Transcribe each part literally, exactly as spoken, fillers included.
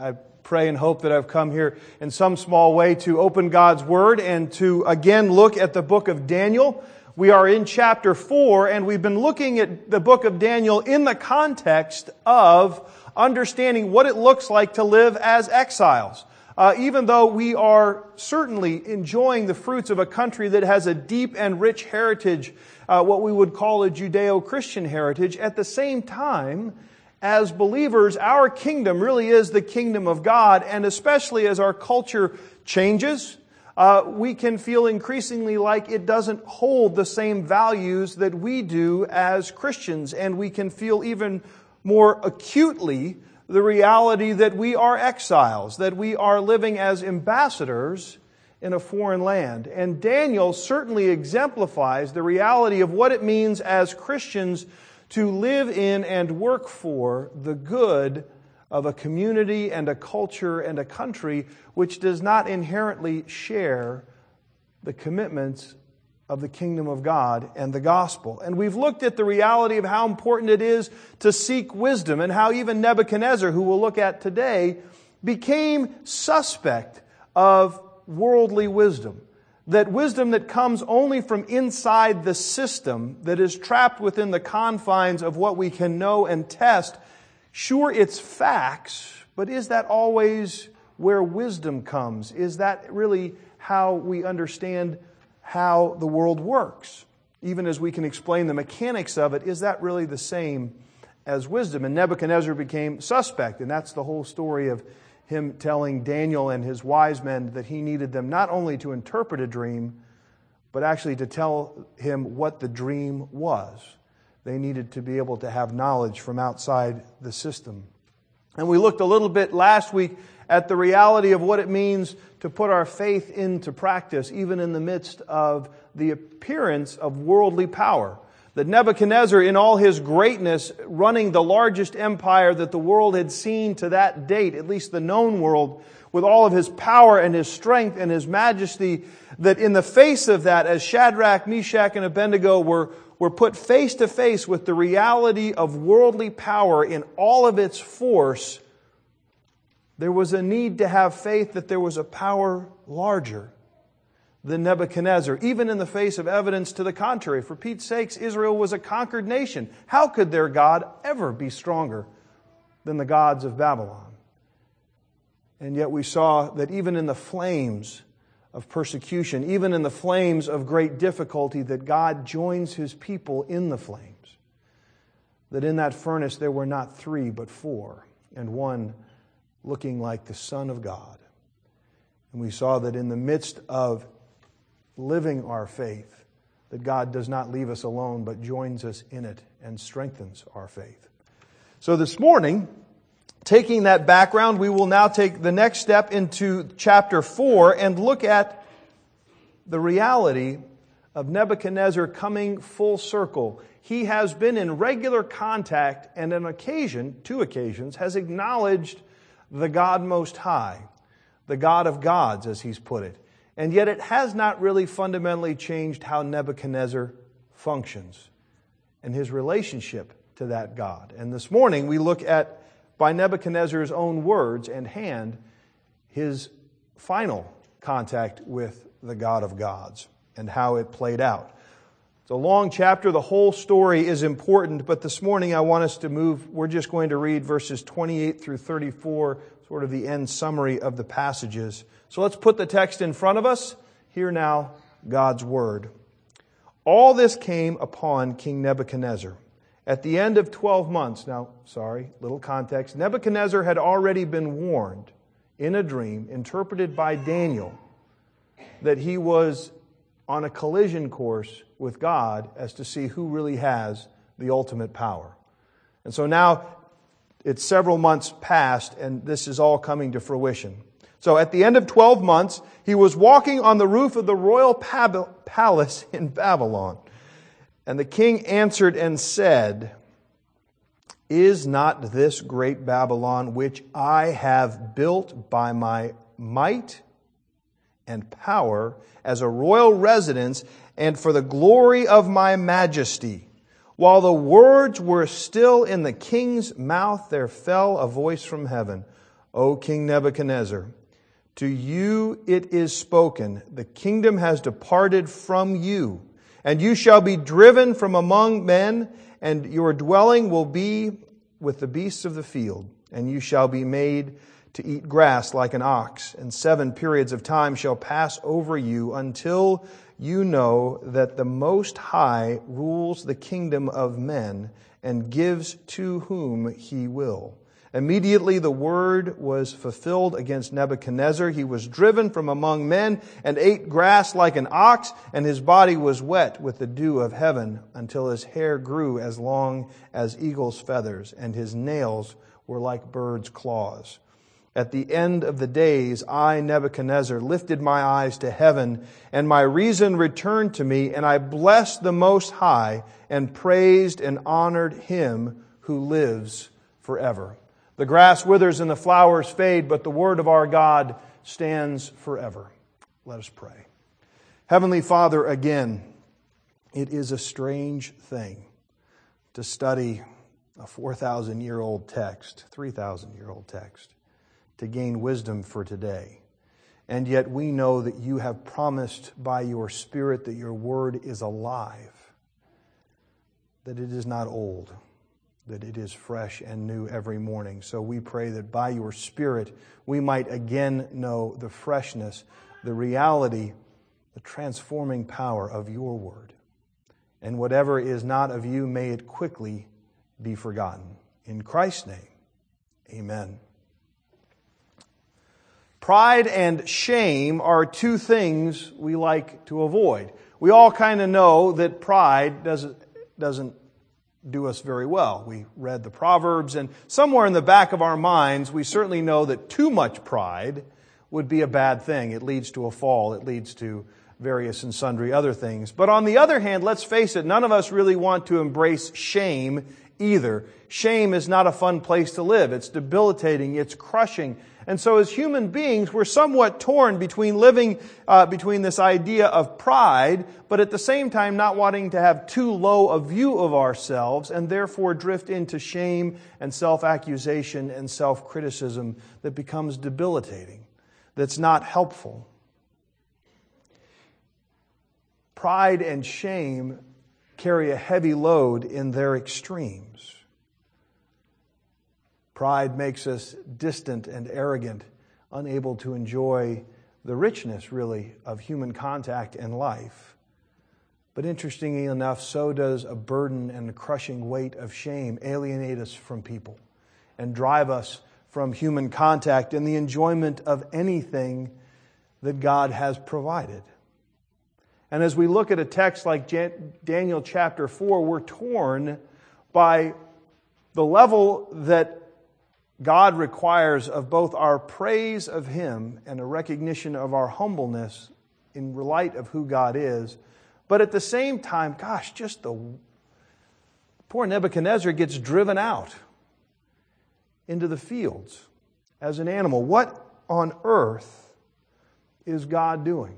I pray and hope that I've come here in some small way to open God's Word and to again look at the book of Daniel. We are in chapter four, and we've been looking at the book of Daniel in the context of understanding what it looks like to live as exiles. Uh, even though we are certainly enjoying the fruits of a country that has a deep and rich heritage, uh, what we would call a Judeo-Christian heritage, at the same time, as believers, our kingdom really is the kingdom of God, and especially as our culture changes, uh, we can feel increasingly like it doesn't hold the same values that we do as Christians, and we can feel even more acutely the reality that we are exiles, that we are living as ambassadors in a foreign land. And Daniel certainly exemplifies the reality of what it means as Christians to live in and work for the good of a community and a culture and a country which does not inherently share the commitments of the kingdom of God and the gospel. And we've looked at the reality of how important it is to seek wisdom, and how even Nebuchadnezzar, who we'll look at today, became suspect of worldly wisdom. That wisdom that comes only from inside the system, that is trapped within the confines of what we can know and test. Sure, it's facts, but is that always where wisdom comes? Is that really how we understand how the world works? Even as we can explain the mechanics of it, is that really the same as wisdom? And Nebuchadnezzar became suspect, and that's the whole story of him telling Daniel and his wise men that he needed them not only to interpret a dream, but actually to tell him what the dream was. They needed to be able to have knowledge from outside the system. And we looked a little bit last week at the reality of what it means to put our faith into practice, even in the midst of the appearance of worldly power. That Nebuchadnezzar, in all his greatness, running the largest empire that the world had seen to that date, at least the known world, with all of his power and his strength and his majesty, that in the face of that, as Shadrach, Meshach, and Abednego were, were put face to face with the reality of worldly power in all of its force, there was a need to have faith that there was a power larger than Nebuchadnezzar, even in the face of evidence to the contrary. For Pete's sakes, Israel was a conquered nation. How could their God ever be stronger than the gods of Babylon? And yet we saw that even in the flames of persecution, even in the flames of great difficulty, that God joins His people in the flames. That in that furnace there were not three but four, and one looking like the Son of God. And we saw that in the midst of living our faith, that God does not leave us alone, but joins us in it and strengthens our faith. So this morning, taking that background, we will now take the next step into chapter four and look at the reality of Nebuchadnezzar coming full circle. He has been in regular contact, and on occasion, two occasions, has acknowledged the God Most High, the God of gods, as he's put it. And yet it has not really fundamentally changed how Nebuchadnezzar functions and his relationship to that God. And this morning we look at, by Nebuchadnezzar's own words and hand, his final contact with the God of gods and how it played out. It's a long chapter. The whole story is important, but this morning I want us to move. We're just going to read verses twenty-eight through thirty-four, sort of the end summary of the passages. So let's put the text in front of us. Hear now God's word. All this came upon King Nebuchadnezzar at the end of twelve months. Now, sorry, little context. Nebuchadnezzar had already been warned in a dream interpreted by Daniel that he was on a collision course with God as to see who really has the ultimate power. And so now it's several months past, and this is all coming to fruition. So at the end of twelve months, he was walking on the roof of the royal palace in Babylon. And the king answered and said, "Is not this great Babylon, which I have built by my might and power as a royal residence and for the glory of my majesty?" While the words were still in the king's mouth, there fell a voice from heaven, O King Nebuchadnezzar, to you it is spoken, the kingdom has departed from you, and you shall be driven from among men, and your dwelling will be with the beasts of the field, and you shall be made to eat grass like an ox, and seven periods of time shall pass over you until you know that the Most High rules the kingdom of men and gives to whom He will. Immediately the word was fulfilled against Nebuchadnezzar. He was driven from among men and ate grass like an ox, and his body was wet with the dew of heaven until his hair grew as long as eagle's feathers, and his nails were like birds' claws. At the end of the days, I, Nebuchadnezzar, lifted my eyes to heaven, and my reason returned to me, and I blessed the Most High and praised and honored Him who lives forever. The grass withers and the flowers fade, but the word of our God stands forever. Let us pray. Heavenly Father, again, it is a strange thing to study a four thousand year old text, three thousand year old text, to gain wisdom for today. And yet we know that you have promised by your Spirit that your word is alive, that it is not old, that it is fresh and new every morning. So we pray that by your Spirit we might again know the freshness, the reality, the transforming power of your word. And whatever is not of you, may it quickly be forgotten. In Christ's name, amen. Pride and shame are two things we like to avoid. We all kind of know that pride doesn't, doesn't do us very well. We read the Proverbs, and somewhere in the back of our minds, we certainly know that too much pride would be a bad thing. It leads to a fall. It leads to various and sundry other things. But on the other hand, let's face it, none of us really want to embrace shame either. Shame is not a fun place to live. It's debilitating. It's crushing. And so as human beings, we're somewhat torn between living uh, between this idea of pride, but at the same time not wanting to have too low a view of ourselves and therefore drift into shame and self-accusation and self-criticism that becomes debilitating, that's not helpful. Pride and shame carry a heavy load in their extremes. Pride makes us distant and arrogant, unable to enjoy the richness, really, of human contact and life. But interestingly enough, so does a burden and a crushing weight of shame alienate us from people and drive us from human contact and the enjoyment of anything that God has provided. And as we look at a text like Daniel chapter four, we're torn by the level that God requires of both our praise of Him and a recognition of our humbleness in light of who God is. But at the same time, gosh, just the poor Nebuchadnezzar gets driven out into the fields as an animal. What on earth is God doing?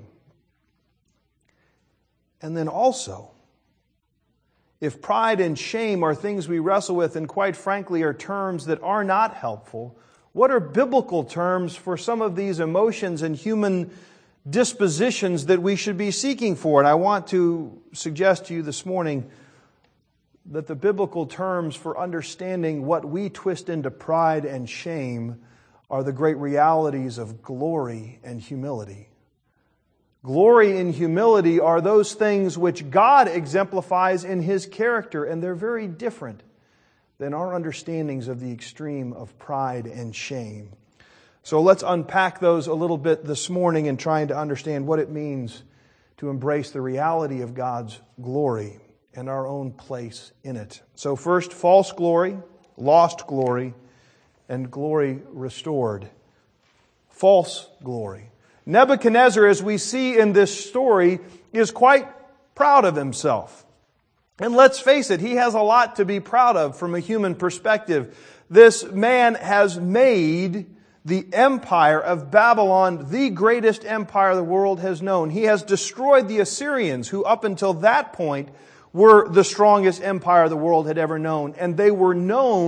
And then also, if pride and shame are things we wrestle with and quite frankly are terms that are not helpful, what are biblical terms for some of these emotions and human dispositions that we should be seeking for? And I want to suggest to you this morning that the biblical terms for understanding what we twist into pride and shame are the great realities of glory and humility. Glory and humility are those things which God exemplifies in His character, and they're very different than our understandings of the extreme of pride and shame. So let's unpack those a little bit this morning in trying to understand what it means to embrace the reality of God's glory and our own place in it. So first, false glory, lost glory, and glory restored. False glory. Nebuchadnezzar, as we see in this story, is quite proud of himself. And let's face it, he has a lot to be proud of from a human perspective. This man has made the empire of Babylon the greatest empire the world has known. He has destroyed the Assyrians, who up until that point were the strongest empire the world had ever known. And they were known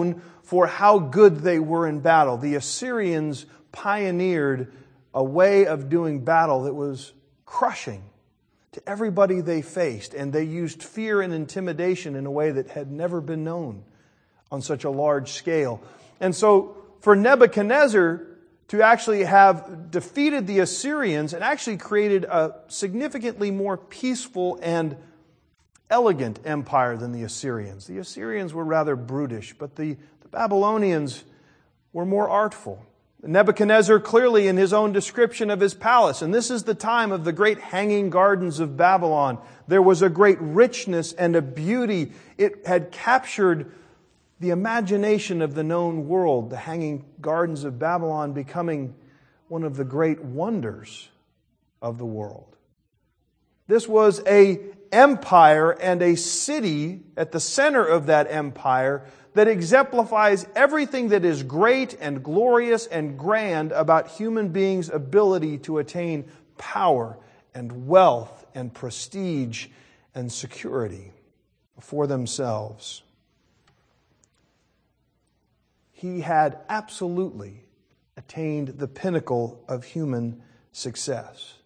for how good they were in battle. The Assyrians pioneered a way of doing battle that was crushing to everybody they faced, and they used fear and intimidation in a way that had never been known on such a large scale. And so for Nebuchadnezzar to actually have defeated the Assyrians and actually created a significantly more peaceful and elegant empire than the Assyrians. The Assyrians were rather brutish, but the, the Babylonians were more artful. Nebuchadnezzar clearly in his own description of his palace, and this is the time of the great hanging gardens of Babylon, there was a great richness and a beauty. It had captured the imagination of the known world, the hanging gardens of Babylon becoming one of the great wonders of the world. This was an empire and a city at the center of that empire that exemplifies everything that is great and glorious and grand about human beings' ability to attain power and wealth and prestige and security for themselves. He had absolutely attained the pinnacle of human success.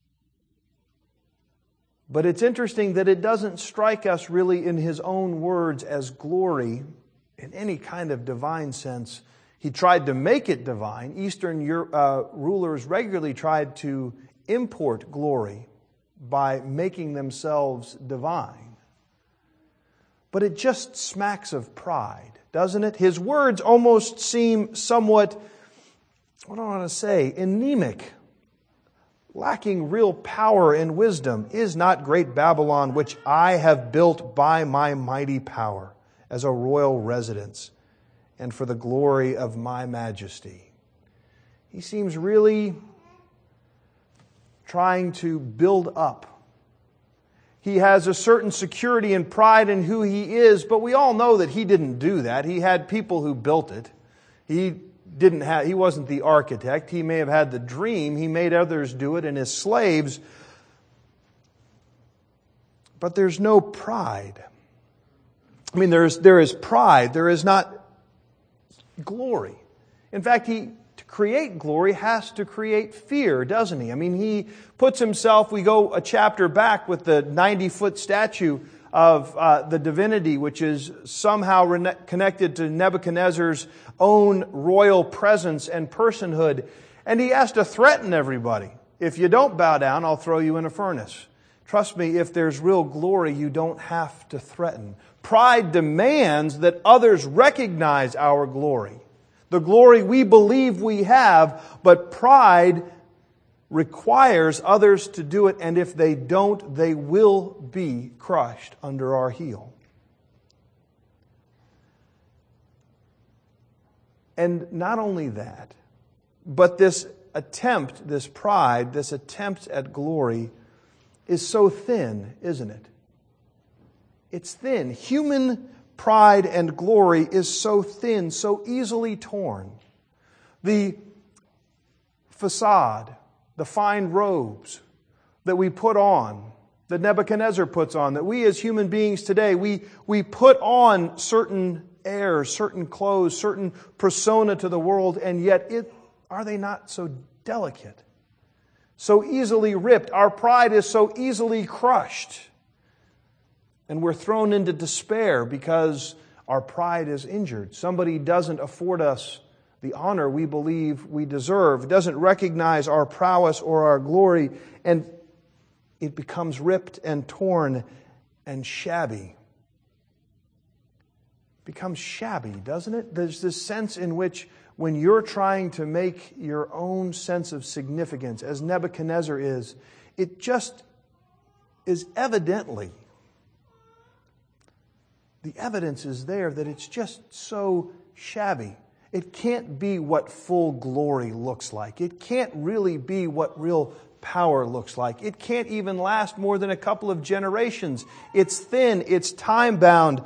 But it's interesting that it doesn't strike us really in his own words as glory in any kind of divine sense. He tried to make it divine. Eastern uh, rulers regularly tried to import glory by making themselves divine. But it just smacks of pride, doesn't it? His words almost seem somewhat, what do I want to say, anemic, lacking real power and wisdom. Is not great Babylon, which I have built by my mighty power, as a royal residence, and for the glory of my majesty. He seems really trying to build up. He has a certain security and pride in who he is, but we all know that he didn't do that. He had people who built it. He didn't have, he wasn't the architect. He may have had the dream. He made others do it and his slaves. But there's no pride. I mean, there's, there is pride. There is not glory. In fact, he, to create glory, has to create fear, doesn't he? I mean, he puts himself, we go a chapter back with the ninety-foot statue of uh, the divinity, which is somehow re- connected to Nebuchadnezzar's own royal presence and personhood. And he has to threaten everybody. If you don't bow down, I'll throw you in a furnace. Trust me, if there's real glory, you don't have to threaten. Pride demands that others recognize our glory, the glory we believe we have, but pride requires others to do it, and if they don't, they will be crushed under our heel. And not only that, but this attempt, this pride, this attempt at glory is so thin, isn't it? It's thin. Human pride and glory is so thin, so easily torn. The facade, the fine robes that we put on, that Nebuchadnezzar puts on, that we as human beings today, we, we put on certain airs, certain clothes, certain persona to the world, and yet it, are they not so delicate, so easily ripped? Our pride is so easily crushed. And we're thrown into despair because our pride is injured. Somebody doesn't afford us the honor we believe we deserve, doesn't recognize our prowess or our glory, and it becomes ripped and torn and shabby. It becomes shabby, doesn't it? There's this sense in which when you're trying to make your own sense of significance, as Nebuchadnezzar is, it just is evidently, the evidence is there that it's just so shabby. It can't be what full glory looks like. It can't really be what real power looks like. It can't even last more than a couple of generations. It's thin, it's time-bound.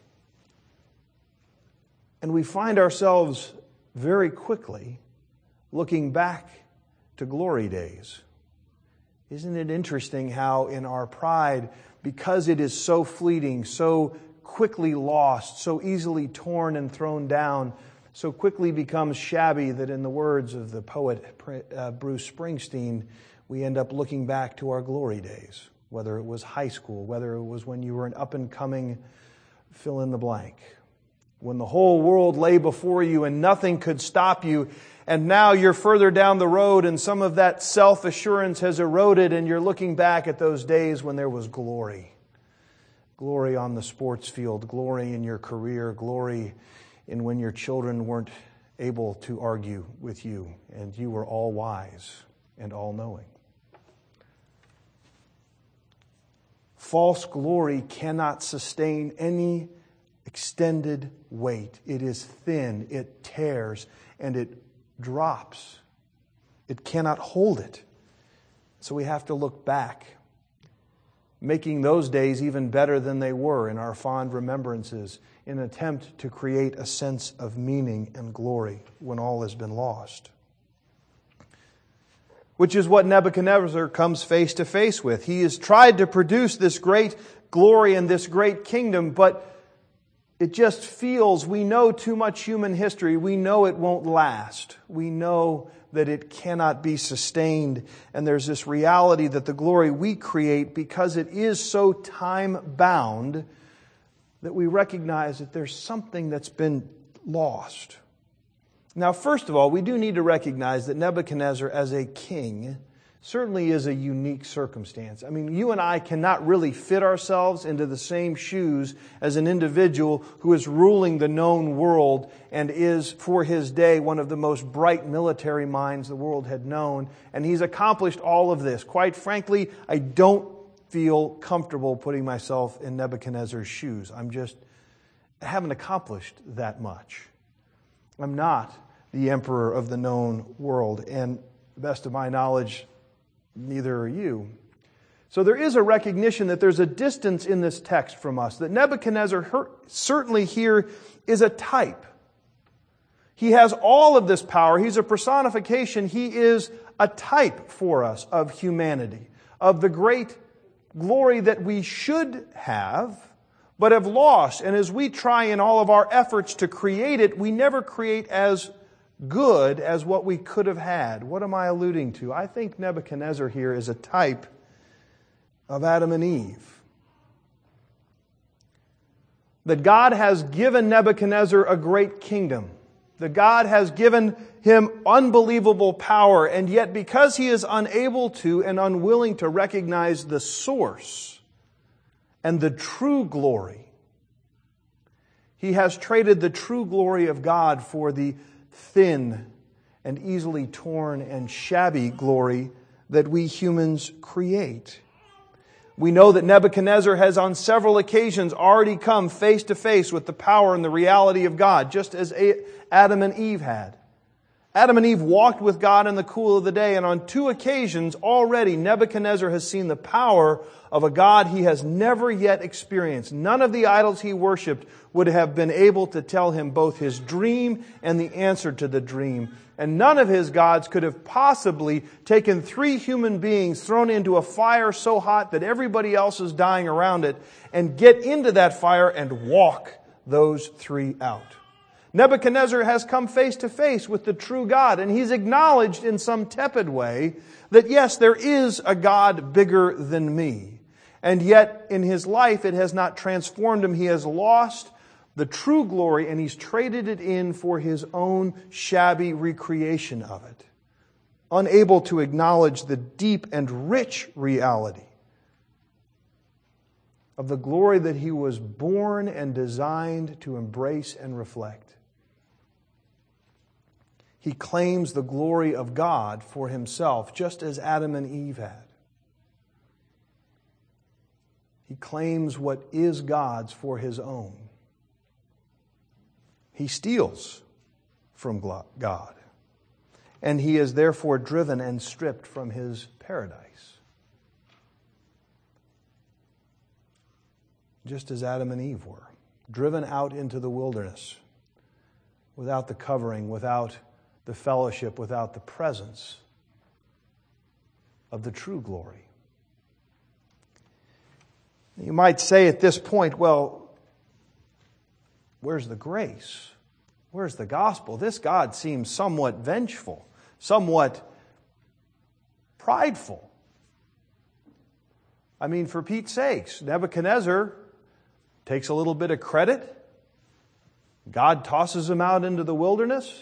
And we find ourselves very quickly looking back to glory days. Isn't it interesting how in our pride, because it is so fleeting, so quickly lost, so easily torn and thrown down, so quickly becomes shabby that, in the words of the poet uh, Bruce Springsteen, we end up looking back to our glory days, whether it was high school, whether it was when you were an up-and-coming fill in the blank, when the whole world lay before you and nothing could stop you, and now you're further down the road and some of that self-assurance has eroded and you're looking back at those days when there was glory. Glory on the sports field, glory in your career, glory in when your children weren't able to argue with you and you were all wise and all knowing. False glory cannot sustain any extended weight. It is thin, it tears, and it drops. It cannot hold it. So we have to look back, making those days even better than they were in our fond remembrances, in an attempt to create a sense of meaning and glory when all has been lost. Which is what Nebuchadnezzar comes face to face with. He has tried to produce this great glory and this great kingdom, but it just feels, we know too much human history. We know it won't last. We know that it cannot be sustained. And there's this reality that the glory we create, because it is so time-bound, that we recognize that there's something that's been lost. Now, first of all, we do need to recognize that Nebuchadnezzar as a king certainly is a unique circumstance. I mean, you and I cannot really fit ourselves into the same shoes as an individual who is ruling the known world and is, for his day, one of the most bright military minds the world had known. And he's accomplished all of this. Quite frankly, I don't feel comfortable putting myself in Nebuchadnezzar's shoes. I'm just, I haven't accomplished that much. I'm not the emperor of the known world. And to the best of my knowledge, neither are you. So there is a recognition that there's a distance in this text from us, that Nebuchadnezzar certainly here is a type. He has all of this power. He's a personification. He is a type for us of humanity, of the great glory that we should have, but have lost. And as we try in all of our efforts to create it, we never create as good as what we could have had. What am I alluding to? I think Nebuchadnezzar here is a type of Adam and Eve. That God has given Nebuchadnezzar a great kingdom. That God has given him unbelievable power, and yet because he is unable to and unwilling to recognize the source and the true glory, he has traded the true glory of God for the thin and easily torn and shabby glory that we humans create. We know that Nebuchadnezzar has on several occasions already come face to face with the power and the reality of God, just as Adam and Eve had. Adam and Eve walked with God in the cool of the day, and on two occasions already Nebuchadnezzar has seen the power of a God he has never yet experienced. None of the idols he worshipped would have been able to tell him both his dream and the answer to the dream. And none of his gods could have possibly taken three human beings thrown into a fire so hot that everybody else is dying around it and get into that fire and walk those three out. Nebuchadnezzar has come face to face with the true God, and he's acknowledged in some tepid way that yes, there is a God bigger than me. And yet in his life it has not transformed him. He has lost the true glory and he's traded it in for his own shabby recreation of it. Unable to acknowledge the deep and rich reality of the glory that he was born and designed to embrace and reflect. He claims the glory of God for himself, just as Adam and Eve had. He claims what is God's for his own. He steals from God. And he is therefore driven and stripped from his paradise. Just as Adam and Eve were. Driven out into the wilderness. Without the covering, without the fellowship, without the presence of the true glory. You might say at this point, well, where's the grace? Where's the gospel? This God seems somewhat vengeful, somewhat prideful. I mean, for Pete's sakes, Nebuchadnezzar takes a little bit of credit. God tosses him out into the wilderness.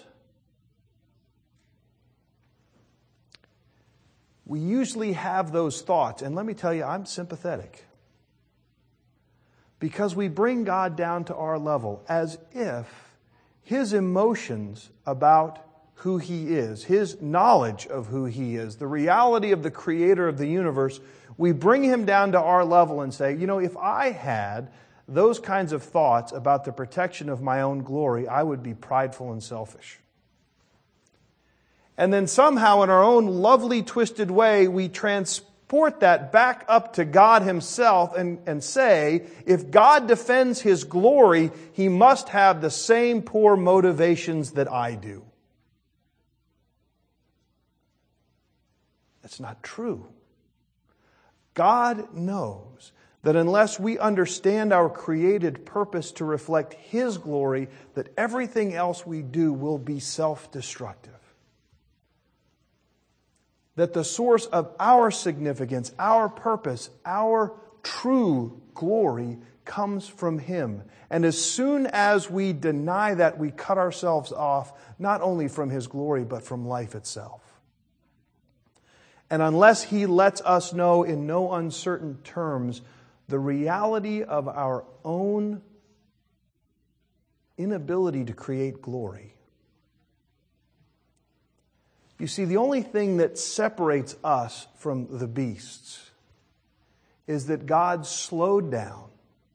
We usually have those thoughts, and let me tell you, I'm sympathetic. Because we bring God down to our level as if His emotions about who He is, His knowledge of who He is, the reality of the Creator of the universe, we bring Him down to our level and say, you know, if I had those kinds of thoughts about the protection of my own glory, I would be prideful and selfish. And then somehow in our own lovely twisted way, we transport that back up to God Himself and, and say, if God defends His glory, He must have the same poor motivations that I do. That's not true. God knows that unless we understand our created purpose to reflect His glory, that everything else we do will be self-destructive. That the source of our significance, our purpose, our true glory comes from Him. And as soon as we deny that, we cut ourselves off, not only from His glory, but from life itself. And unless He lets us know in no uncertain terms the reality of our own inability to create glory. You see, the only thing that separates us from the beasts is that God slowed down,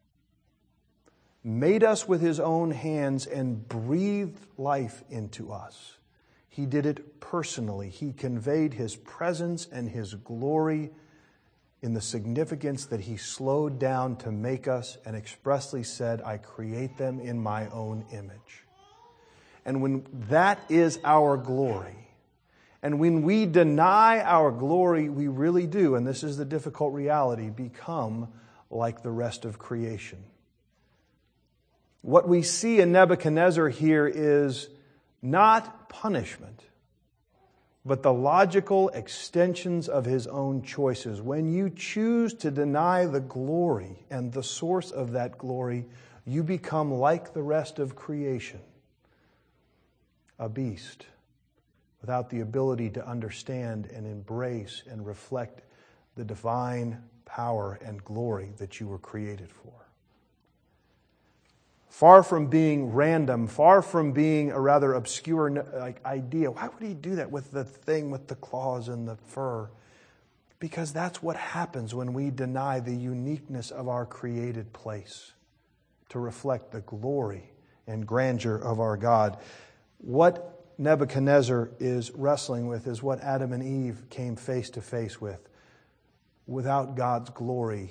made us with His own hands, and breathed life into us. He did it personally. He conveyed His presence and His glory in the significance that He slowed down to make us and expressly said, I create them in my own image. And when that is our glory, and when we deny our glory, we really do, and this is the difficult reality, become like the rest of creation. What we see in Nebuchadnezzar here is not punishment, but the logical extensions of his own choices. When you choose to deny the glory and the source of that glory, you become like the rest of creation, a beast, without the ability to understand and embrace and reflect the divine power and glory that you were created for. Far from being random, far from being a rather obscure like idea. Why would He do that with the thing with the claws and the fur? Because that's what happens when we deny the uniqueness of our created place to reflect the glory and grandeur of our God. What Nebuchadnezzar is wrestling with is what Adam and Eve came face to face with. Without God's glory,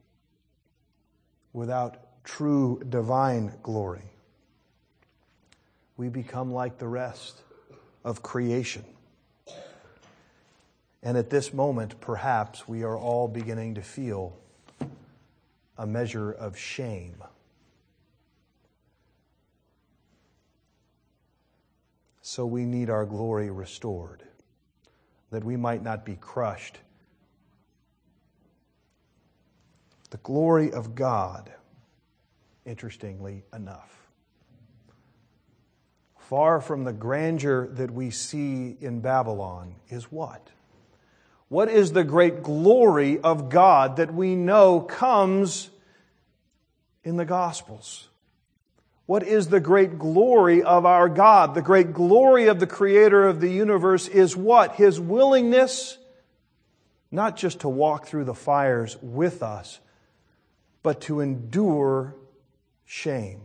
without true divine glory, we become like the rest of creation. And at this moment, perhaps we are all beginning to feel a measure of shame. So we need our glory restored, that we might not be crushed. The glory of God, interestingly enough, far from the grandeur that we see in Babylon, is what? What is the great glory of God that we know comes in the Gospels? What is the great glory of our God? The great glory of the Creator of the universe is what? His willingness not just to walk through the fires with us, but to endure shame.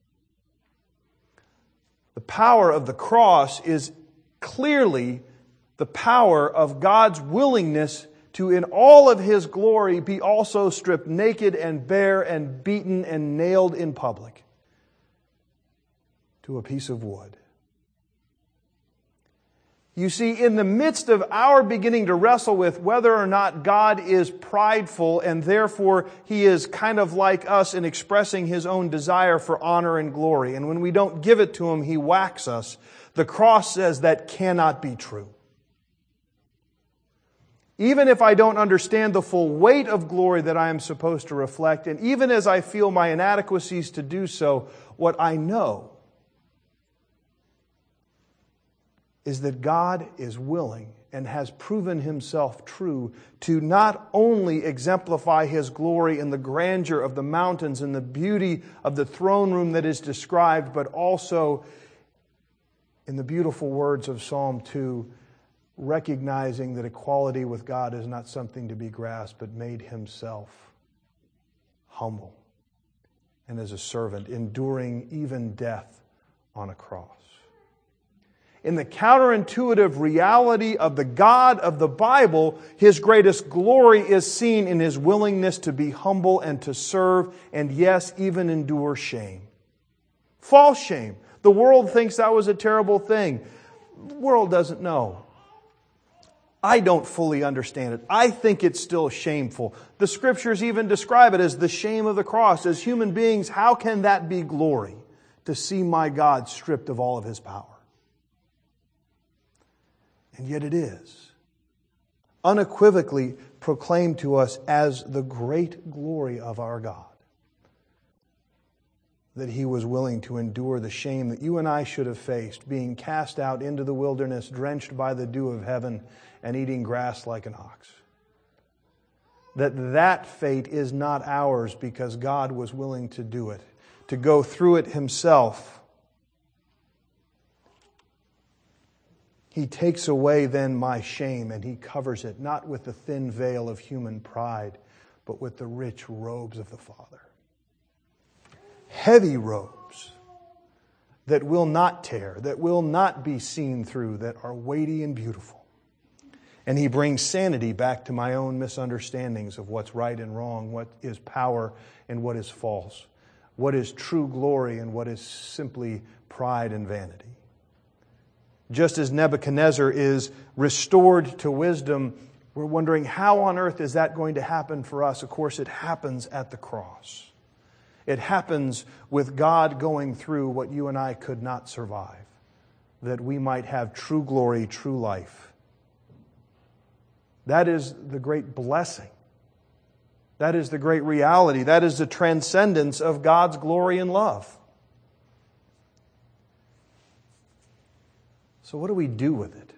The power of the cross is clearly the power of God's willingness to, in all of His glory, be also stripped naked and bare and beaten and nailed in public to a piece of wood. You see, in the midst of our beginning to wrestle with whether or not God is prideful and therefore He is kind of like us in expressing His own desire for honor and glory, and when we don't give it to Him, He whacks us, the cross says that cannot be true. Even if I don't understand the full weight of glory that I am supposed to reflect, and even as I feel my inadequacies to do so, what I know is that God is willing and has proven Himself true to not only exemplify His glory in the grandeur of the mountains and the beauty of the throne room that is described, but also in the beautiful words of Psalm two, recognizing that equality with God is not something to be grasped, but made Himself humble and as a servant, enduring even death on a cross. In the counterintuitive reality of the God of the Bible, His greatest glory is seen in His willingness to be humble and to serve, and yes, even endure shame. False shame. The world thinks that was a terrible thing. The world doesn't know. I don't fully understand it. I think it's still shameful. The Scriptures even describe it as the shame of the cross. As human beings, how can that be glory? To see my God stripped of all of His power. And yet it is unequivocally proclaimed to us as the great glory of our God, that He was willing to endure the shame that you and I should have faced, being cast out into the wilderness, drenched by the dew of heaven, and eating grass like an ox. That that fate is not ours because God was willing to do it, to go through it Himself. He takes away then my shame and He covers it, not with the thin veil of human pride, but with the rich robes of the Father. Heavy robes that will not tear, that will not be seen through, that are weighty and beautiful. And He brings sanity back to my own misunderstandings of what's right and wrong, what is power and what is false, what is true glory and what is simply pride and vanity. Just as Nebuchadnezzar is restored to wisdom, we're wondering how on earth is that going to happen for us? Of course, it happens at the cross. It happens with God going through what you and I could not survive, that we might have true glory, true life. That is the great blessing. That is the great reality. That is the transcendence of God's glory and love. So what do we do with it?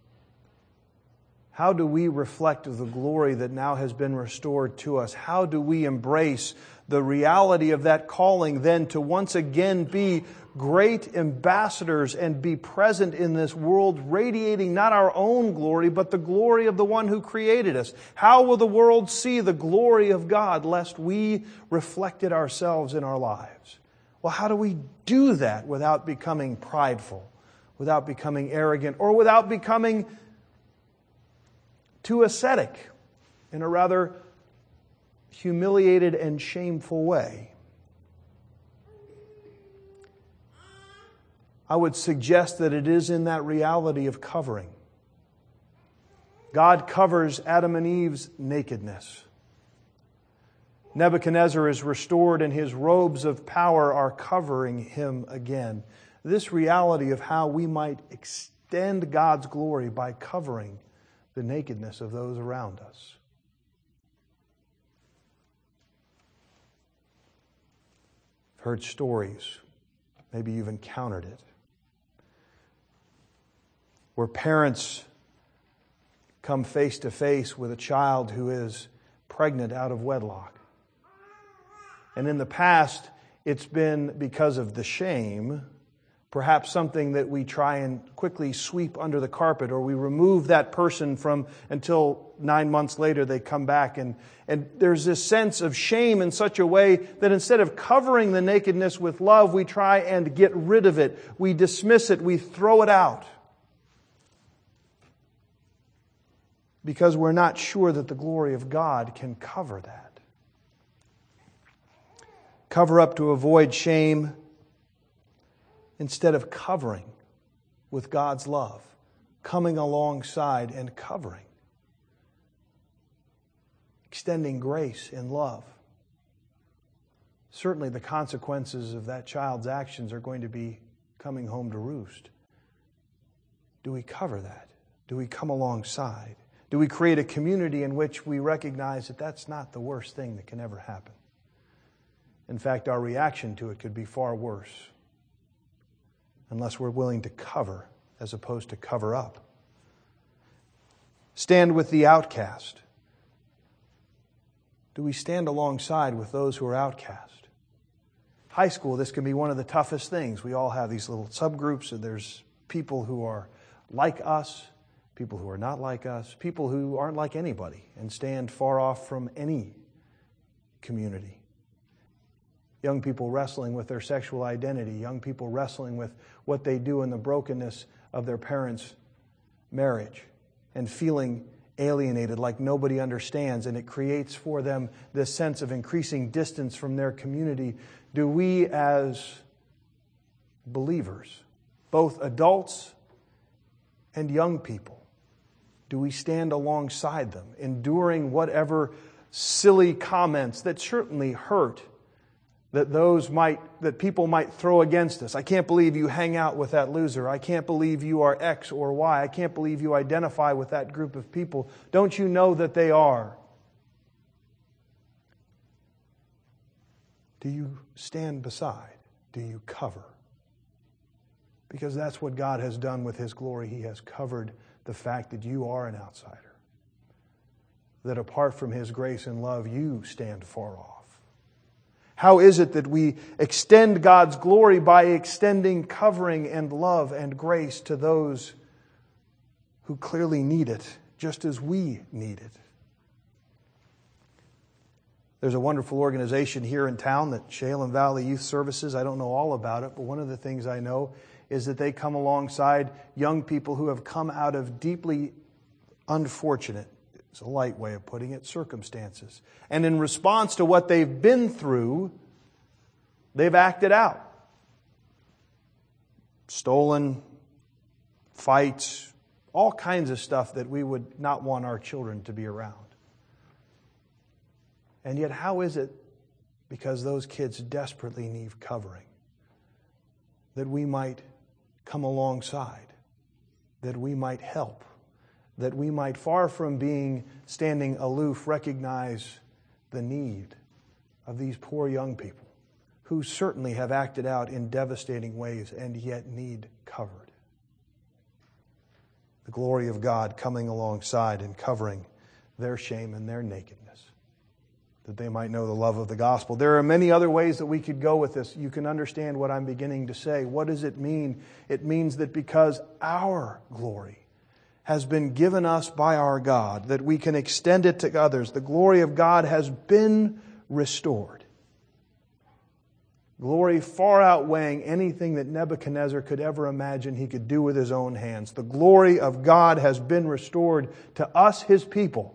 How do we reflect the glory that now has been restored to us? How do we embrace the reality of that calling then to once again be great ambassadors and be present in this world, radiating not our own glory, but the glory of the one who created us? How will the world see the glory of God lest we reflect it ourselves in our lives? Well, how do we do that without becoming prideful, without becoming arrogant, or without becoming too ascetic in a rather humiliated and shameful way? I would suggest that it is in that reality of covering. God covers Adam and Eve's nakedness. Nebuchadnezzar is restored and his robes of power are covering him again. This reality of how we might extend God's glory by covering the nakedness of those around us. I've heard stories, maybe you've encountered it, where parents come face to face with a child who is pregnant out of wedlock. And in the past, it's been because of the shame, perhaps something that we try and quickly sweep under the carpet, or we remove that person from until nine months later they come back. And, and there's this sense of shame in such a way that instead of covering the nakedness with love, we try and get rid of it. We dismiss it. We throw it out. Because we're not sure that the glory of God can cover that. Cover up to avoid shame, instead of covering with God's love, coming alongside and covering, extending grace and love. Certainly the consequences of that child's actions are going to be coming home to roost. Do we cover that? Do we come alongside? Do we create a community in which we recognize that that's not the worst thing that can ever happen? In fact, our reaction to it could be far worse unless we're willing to cover as opposed to cover up. Stand with the outcast. Do we stand alongside with those who are outcast? High school, this can be one of the toughest things. We all have these little subgroups, and there's people who are like us, people who are not like us, people who aren't like anybody and stand far off from any community. Young people wrestling with their sexual identity, young people wrestling with what they do in the brokenness of their parents' marriage and feeling alienated, like nobody understands, and it creates for them this sense of increasing distance from their community. Do we as believers, both adults and young people, do we stand alongside them, enduring whatever silly comments that certainly hurt, that those might, that people might throw against us? I can't believe you hang out with that loser. I can't believe you are X or Y. I can't believe you identify with that group of people. Don't you know that they are? Do you stand beside? Do you cover? Because that's what God has done with His glory. He has covered the fact that you are an outsider. That apart from His grace and love, you stand far off. How is it that we extend God's glory by extending covering and love and grace to those who clearly need it, just as we need it? There's a wonderful organization here in town, that Shalem Valley Youth Services. I don't know all about it, but one of the things I know is that they come alongside young people who have come out of deeply unfortunate, it's a light way of putting it, circumstances. And in response to what they've been through, they've acted out. Stolen, fights, all kinds of stuff that we would not want our children to be around. And yet, how is it, because those kids desperately need covering, that we might come alongside, that we might help, that we might, far from being standing aloof, recognize the need of these poor young people who certainly have acted out in devastating ways and yet need covered? The glory of God coming alongside and covering their shame and their nakedness, that they might know the love of the gospel. There are many other ways that we could go with this. You can understand what I'm beginning to say. What does it mean? It means that because our glory has been given us by our God, that we can extend it to others. The glory of God has been restored. Glory far outweighing anything that Nebuchadnezzar could ever imagine he could do with his own hands. The glory of God has been restored to us, His people.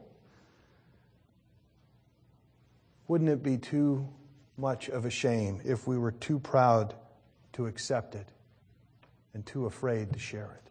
Wouldn't it be too much of a shame if we were too proud to accept it and too afraid to share it?